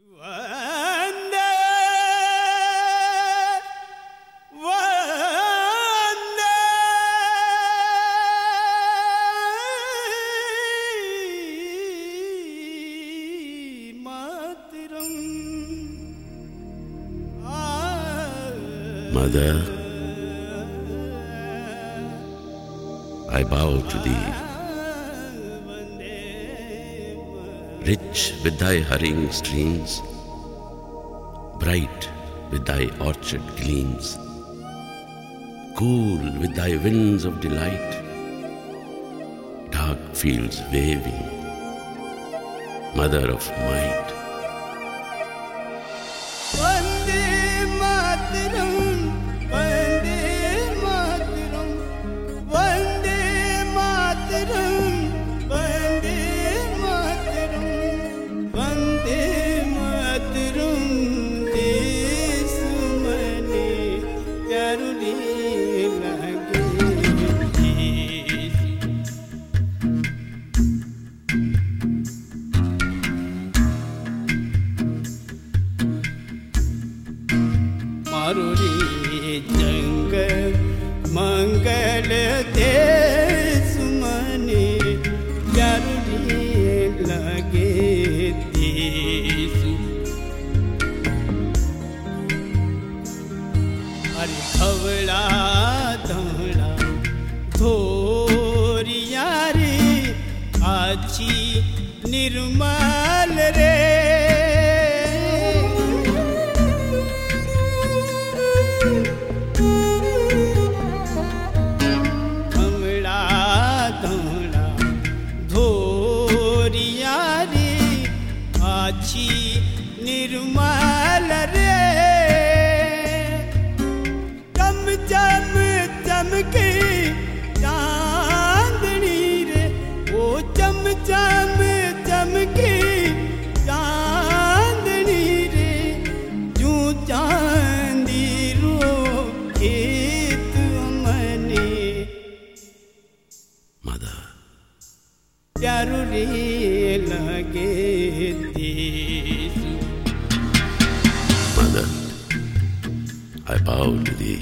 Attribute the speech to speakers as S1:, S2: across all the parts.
S1: Vande, Vande Mataram.
S2: Mother, I bow to thee, rich with thy hurrying streams, bright with thy orchard gleams, cool with thy winds of delight, dark fields waving, mother of might.
S1: Vande Mataram, Vande Mataram, Vande Mataram, Vande Mataram, Vande Mataram. Desumane pyaruli lage Jesu. मारुरी जंग मंगल देश मने जरूरी लगे देश अरे खवड़ा धवड़ा धोरिया रे आची निर्मल रे निर्मल रे चम चम चमके चांदनी रे ओ चम चम चमके चांदनी रे जू चांदी रो खेत मने
S2: Mother,
S1: प्यारुरी लगे
S2: Mother, I bow to thee,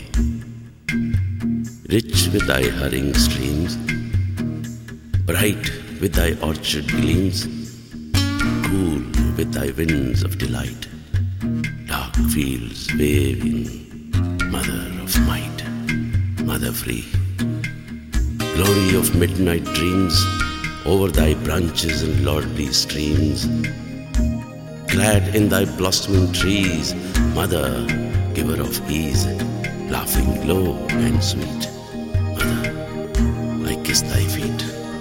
S2: rich with thy hurrying streams, bright with thy orchard gleams, cool with thy winds of delight, dark fields waving, mother of might, mother free, glory of midnight dreams, over thy branches and lordly streams, clad in thy blossoming trees, mother, giver of ease, laughing low and sweet. Mother, I kiss thy feet.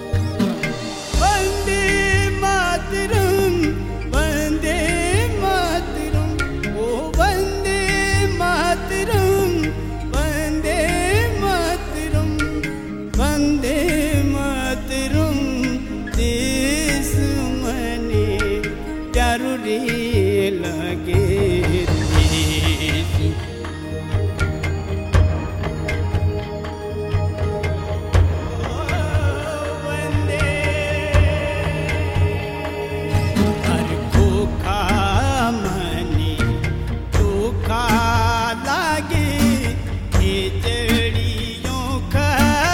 S1: Vande Mataram, Vande Mataram, oh Vande Mataram, Vande Mataram, Vande Mataram. देश मने प्यारुरी लगे देश वंदे हर खोखा मने खोखा लागे ये जड़ियों का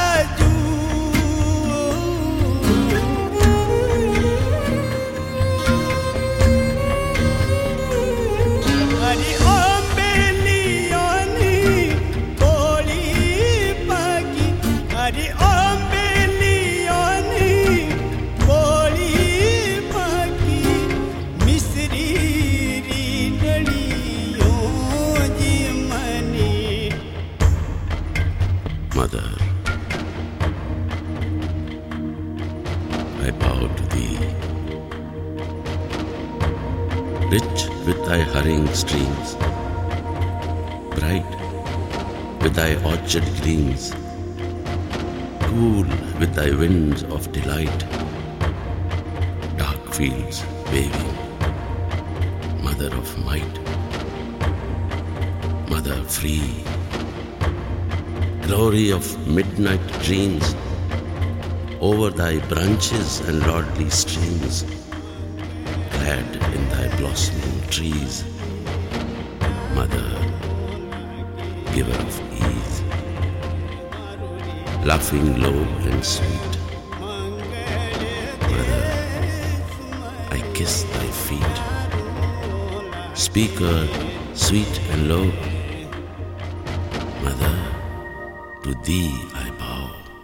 S2: Mother, I bow to thee, rich with thy hurrying streams, bright with thy orchard gleams, cool with thy winds of delight, dark fields waving, mother of might, mother free, glory of midnight dreams, over thy branches and lordly streams, glad in thy blossoming trees. Mother, giver of ease, laughing low and sweet. Mother, I kiss thy feet. Speaker, sweet and low. Mother, to thee I bow.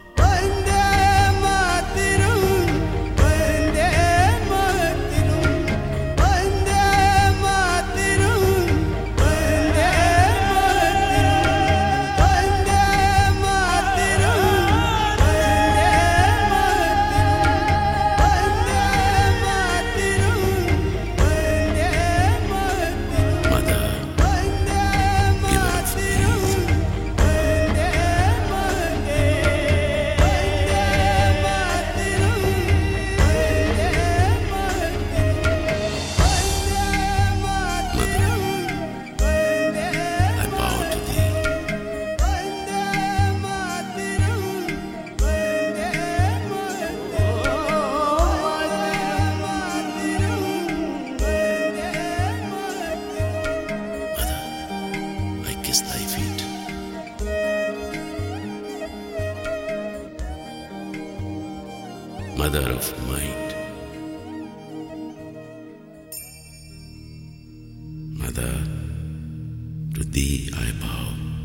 S2: Thy feet. Mother of might, Mother, to thee I bow.